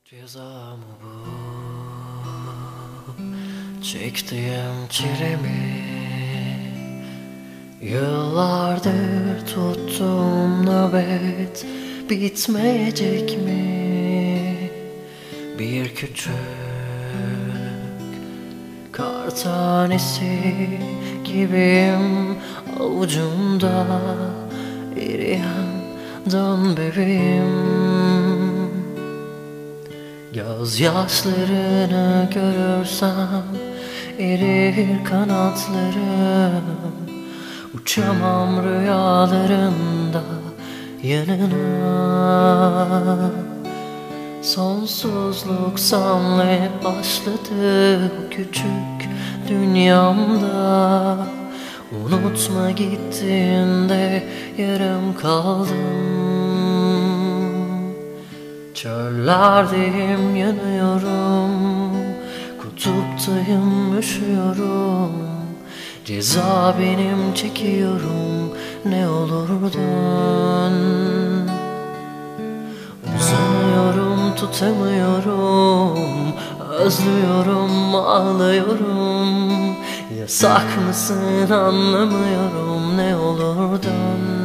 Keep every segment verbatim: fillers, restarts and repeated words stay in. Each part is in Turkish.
Ceza mı bu? Çektiğim çile mi? Yıllardır tuttuğum nöbet bitmeyecek mi? Bir küçük kar tanesi gibiyim avucumda eriyen, dön bebeğim. Gözyaşlarını görürsem erir kanatlarım, uçamam rüyalarında yanına. Sonsuzluk senle başladı bu küçük dünyamda. Unutma gittiğinde yarım kaldım. Çöllerdeyim, yanıyorum, kutuptayım, üşüyorum. Ceza benim, çekiyorum, ne olur dön. Uzanıyorum, tutamıyorum, özlüyorum, ağlıyorum. Yasak mısın anlamıyorum, ne olur dön.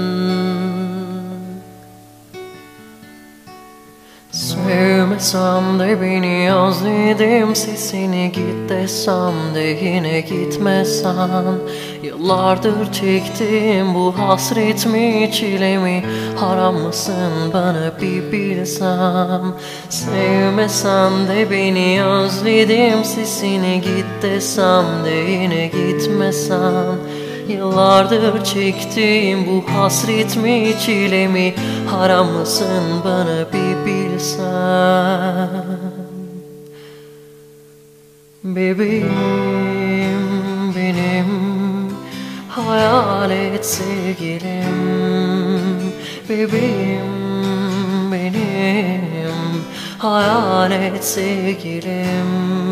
Sevmesem de beni özledim, sesini git desem de yine gitmesen. Yıllardır çektiğim bu hasret mi, çile mi, haram mısın bana bir bilsem. Sevmesem de beni özledim, sesini git desem de yine gitmesen. Yıllardır çektiğim bu hasret mi, çile mi, haram mısın bana bir bilsen. Bebeğim benim, hayalet sevgilim. Bebeğim benim, hayalet sevgilim.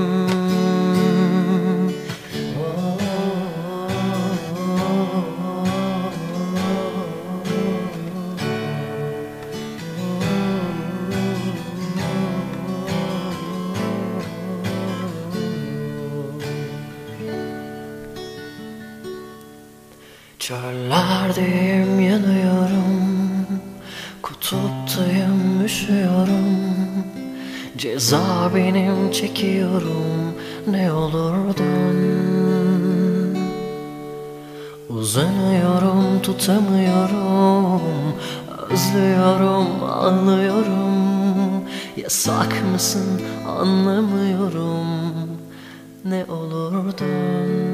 Çöllerdeyim, yanıyorum, kutuptayım, üşüyorum. Ceza benim, çekiyorum, ne olur dön. Uzanıyorum, tutamıyorum, özlüyorum, ağlıyorum. Yasak mısın anlamıyorum, ne olur dön.